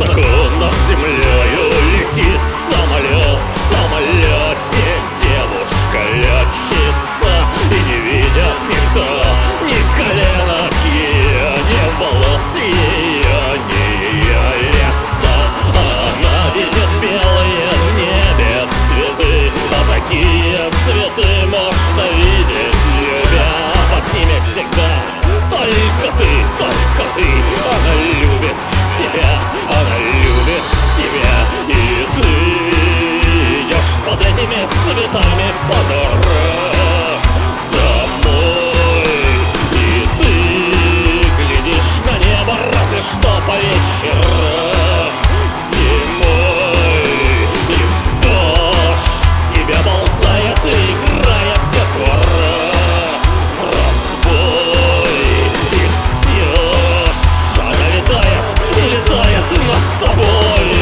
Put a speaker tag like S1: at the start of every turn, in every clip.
S1: Высоко над землею летит самолет. В самолете девушка летчица, и не видят никто ни коленок ее, ни волос ее, ни ее лица. Она видит белые в небе цветы, а такие цветы можно видеть, любя. Под ними всегда только ты. Она любит тебя, она любит тебя. И ты идешь под этими цветами по дорогам домой. И ты глядишь на небо разве что по вечерам зимой. И в дождь тебя болтает и играет детвора в разбой. И все она летает и летает над тобой.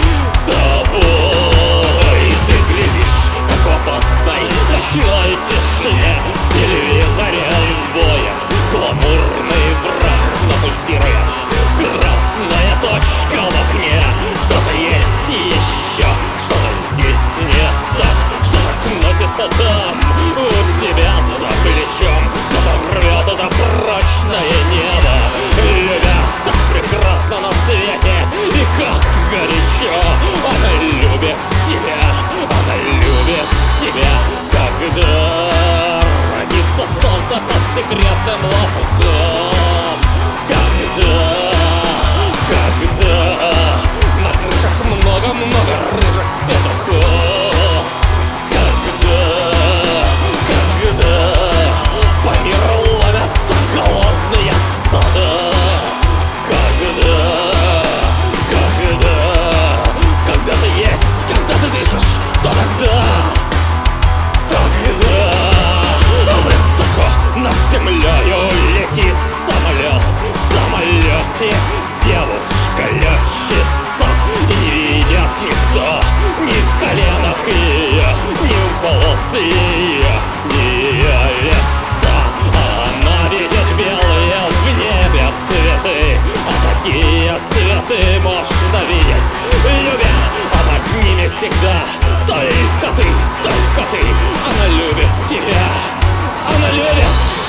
S1: Ты глядишь, как в опасной ночной тишине в телевизоре воет гламурный враг, но пульсирует красная точка в окне. Что-то есть еще, что-то здесь не так, что-то носится там у тебя за плечом. Кто-то рвет это прочное небо, любя так прекрасно на свете и как горячо. Она любит тебя, она любит тебя. Когда родится солнце под секретным лопухом, когда на крышах много-много рыжих петухов, когда по миру ловятся голодные стада, когда ты есть, когда ты дышишь, то тогда высоко над землею летит самолет. В самолете девушка летчица, и не видят никто ни коленок ее, ни волос ее, ни ее лица. Она видит белые в небе цветы, а такие цветы можно видеть, любя. А под ними всегда только ты. Она любит тебя, она любит